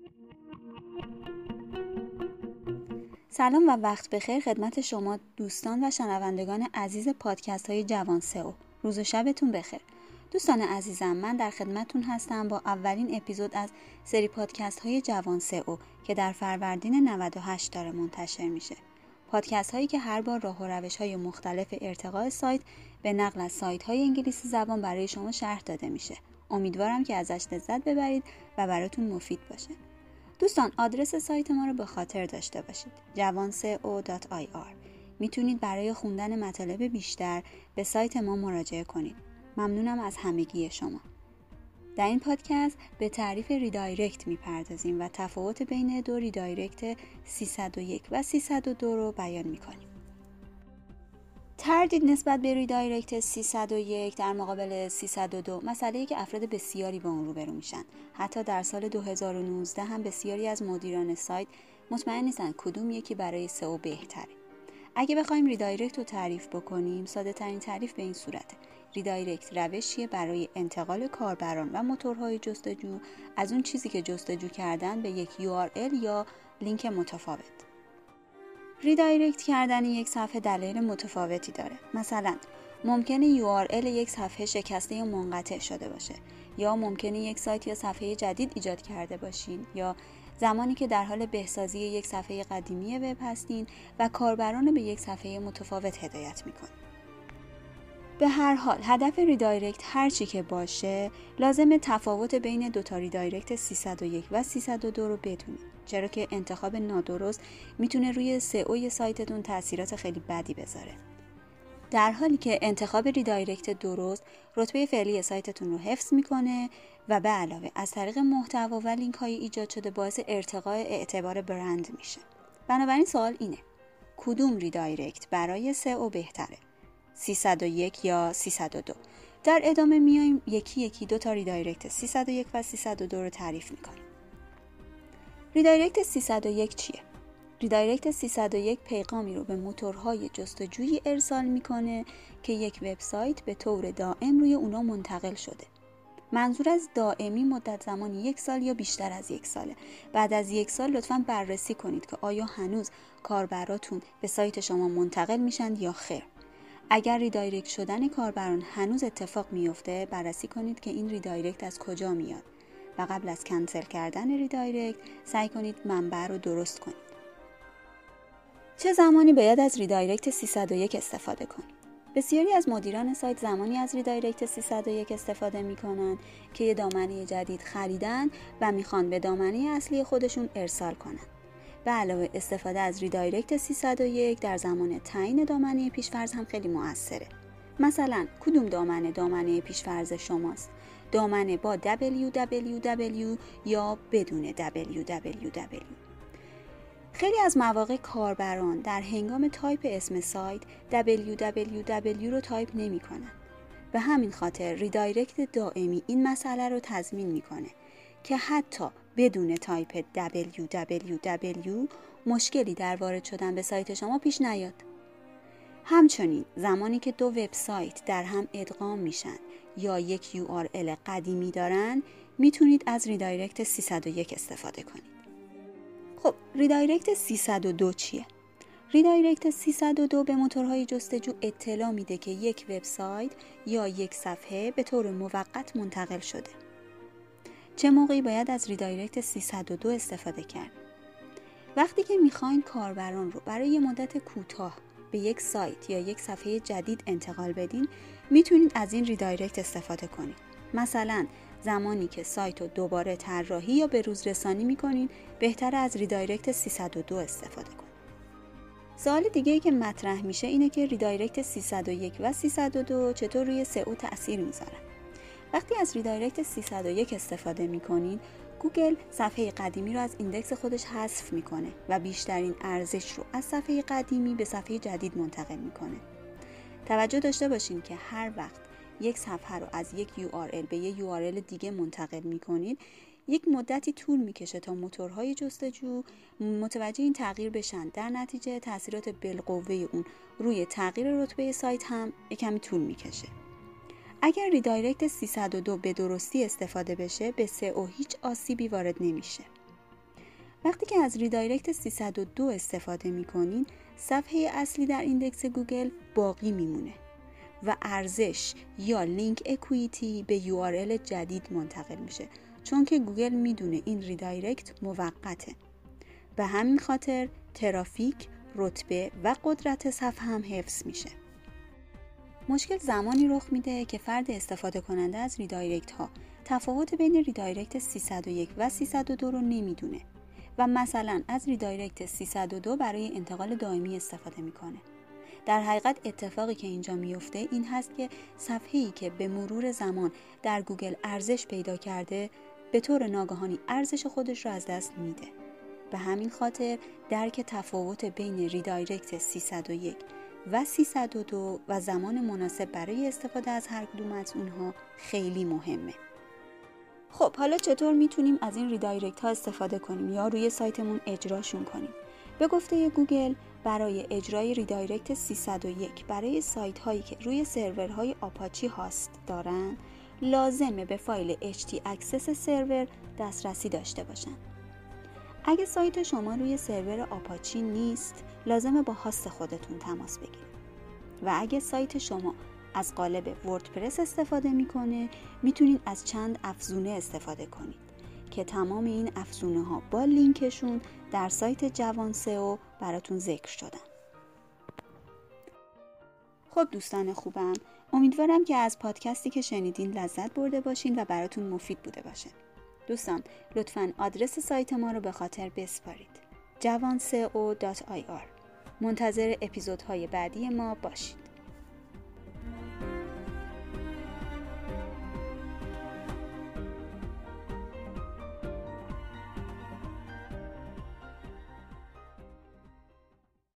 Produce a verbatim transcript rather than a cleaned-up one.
سلام و وقت بخیر خدمت شما دوستان و شنوندگان عزیز پادکست های جوان سئو. روز و شبتون بخیر. دوستان عزیزم، من در خدمتتون هستم با اولین اپیزود از سری پادکست های جوان سئو که در فروردین نود و هشت داره منتشر میشه. پادکست هایی که هر بار راه و روش های مختلف ارتقاء سایت به نقل از سایت های انگلیسی زبان برای شما شرح داده میشه. امیدوارم که ازش لذت ببرید و براتون مفید باشه. دوستان، آدرس سایت ما رو به خاطر داشته باشید: جوان سئو دات آی آر. میتونید برای خوندن مطالب بیشتر به سایت ما مراجعه کنید. ممنونم از همگی شما. در این پادکست به تعریف ریدایرکت میپردازیم و تفاوت بین دو ریدایرکت سیصد و یک و سیصد و دو رو بیان میکنیم. تردید نسبت به ریدایرکت سیصد و یک در مقابل سیصد و دو مسئله‌ای که افراد بسیاری با اون روبرو میشن. حتی در سال دو هزار و نوزده هم بسیاری از مدیران سایت مطمئن نیستن کدوم یکی برای سئو بهتره. اگه بخوایم ریدایرکت رو تعریف بکنیم، ساده ترین تعریف به این صورته: ریدایرکت روشیه برای انتقال کاربران و موتورهای جستجو از اون چیزی که جستجو کردن به یک یو آر ال یا لینک متفاوت. ریدایرکت کردن یک صفحه دلایل متفاوتی داره. مثلا ممکنه یو آر ال یک صفحه شکسته یا منقطع شده باشه، یا ممکنه یک سایت یا صفحه جدید ایجاد کرده باشین، یا زمانی که در حال بهسازی یک صفحه قدیمی وب هستین و کاربران به یک صفحه متفاوت هدایت میکنین. به هر حال هدف ریدایرکت هر چی که باشه، لازمه تفاوت بین دو تا ریدایرکت سیصد و یک و سیصد و دو رو بدونید، چرا که انتخاب نادرست میتونه روی سئو سایتتون تاثیرات خیلی بدی بذاره. در حالی که انتخاب ریدایرکت درست رتبه فعلی سایتتون رو حفظ میکنه و به علاوه از طریق محتوا و لینک های ایجاد شده باعث ارتقاء اعتبار برند میشه. بنابراین سوال اینه: کدوم ریدایرکت برای سئو بهتره؟ سیصد و یک یا سیصد و دو؟ در ادامه میایم یکی یکی دو تا ریدایرکت سیصد و یک و سیصد و دو رو تعریف میکنیم. ریدایرکت سیصد و یک چیه؟ ریدایرکت سیصد و یک پیغامی رو به موتورهای جستجویی ارسال میکنه که یک وبسایت به طور دائم روی اونا منتقل شده. منظور از دائمی مدت زمانی یک سال یا بیشتر از یک ساله. بعد از یک سال لطفاً بررسی کنید که آیا هنوز کاربراتون به سایت شما منتقل میشن یا خیر. اگر ریدایرکت شدن کاربران هنوز اتفاق میفته، بررسی کنید که این ریدایرکت از کجا میاد و قبل از کنسل کردن ریدایرکت سعی کنید منبع رو درست کنید. چه زمانی باید از ریدایرکت سیصد و یک استفاده کنید؟ بسیاری از مدیران سایت زمانی از ریدایرکت سیصد و یک استفاده میکنن که یه دامنه جدید خریدن و میخوان به دامنه اصلی خودشون ارسال کنن. به علاوه استفاده از ریدایرکت سیصد و یک در زمان تعیین دامنه پیشفرض هم خیلی مؤثره. مثلا کدوم دامنه دامنه پیشفرض شماست؟ دامنه با دبلیو دبلیو دبلیو یا بدون دبلیو دبلیو دبلیو؟ خیلی از مواقع کاربران در هنگام تایپ اسم سایت دبلیو دبلیو دبلیو رو تایپ نمی کنن. به همین خاطر ریدایرکت دائمی این مسئله رو تضمین میکنه که حتی بدون تایپ دبلیو دبلیو دبلیو مشکلی در وارد شدن به سایت شما پیش نیاد. همچنین زمانی که دو وبسایت در هم ادغام میشن یا یک یو آر ال قدیمی دارن، میتونید از ریدایرکت سیصد و یک استفاده کنید. خب ریدایرکت سیصد و دو چیه؟ ریدایرکت سیصد و دو به موتورهای جستجو اطلاع میده که یک وبسایت یا یک صفحه به طور موقت منتقل شده. چه موقعی باید از ریدایرکت سیصد و دو استفاده کرد؟ وقتی که میخواین کاربران رو برای یه مدت کوتاه به یک سایت یا یک صفحه جدید انتقال بدین، میتونید از این ریدایرکت استفاده کنید. مثلا زمانی که سایت رو دوباره طراحی یا به روز رسانی میکنین، بهتره از ریدایرکت سیصد و دو استفاده کنید. سوال دیگه‌ای که مطرح میشه اینه که ریدایرکت سیصد و یک و سیصد و دو چطور روی سئو تأثیر میذارن؟ وقتی از ریدایرکت سیصد و یک استفاده میکنین، گوگل صفحه قدیمی رو از ایندکس خودش حذف میکنه و بیشترین ارزش رو از صفحه قدیمی به صفحه جدید منتقل میکنه. توجه داشته باشین که هر وقت یک صفحه رو از یک یو آر ال به یک یو آر ال دیگه منتقل میکنید، یک مدتی طول میکشه تا موتورهای جستجو متوجه این تغییر بشن. در نتیجه تاثیرات بالقوه اون روی تغییر رتبه سایت هم کمی طول میکشه. اگر ریدایرکت سیصد و دو به درستی استفاده بشه، به سئو هیچ آسیبی وارد نمیشه. وقتی که از ریدایرکت سیصد و دو استفاده میکنین، صفحه اصلی در ایندکس گوگل باقی میمونه و ارزش یا لینک اکویتی به یو آر ال جدید منتقل میشه، چون که گوگل میدونه این ریدایرکت موقته. به همین خاطر ترافیک، رتبه و قدرت صفحه هم حفظ میشه. مشکل زمانی رخ میده که فرد استفاده کننده از ریدایرکت ها تفاوت بین ریدایرکت سیصد و یک و سیصد و دو رو نمیدونه و مثلا از ریدایرکت سیصد و دو برای انتقال دائمی استفاده میکنه. در حقیقت اتفاقی که اینجا میفته این هست که صفحه‌ای که به مرور زمان در گوگل ارزش پیدا کرده به طور ناگهانی ارزش خودش رو از دست میده. به همین خاطر درک تفاوت بین ریدایرکت سیصد و یک و سیصد و دو و زمان مناسب برای استفاده از هر کدوم از اونها خیلی مهمه. خب حالا چطور میتونیم از این ریدایرکت ها استفاده کنیم یا روی سایتمون اجراشون کنیم؟ به گفته گوگل برای اجرای ریدایرکت سیصد و یک برای سایت هایی که روی سرورهای آپاچی هاست دارن، لازمه به فایل اچ تی اکسس سرور دسترسی داشته باشن. اگه سایت شما روی سرور آپاچی نیست، لازمه با هاست خودتون تماس بگیرید. و اگه سایت شما از قالب وردپرس استفاده میکنه، میتونید از چند افزونه استفاده کنید که تمام این افزونه ها با لینکشون در سایت جوان سئو براتون ذکر شدن. خب دوستان خوبم، امیدوارم که از پادکستی که شنیدین لذت برده باشین و براتون مفید بوده باشه. دوستان لطفاً آدرس سایت ما رو به خاطر بسپارید: جوان سئو دات آی آر. منتظر اپیزودهای بعدی ما باشید.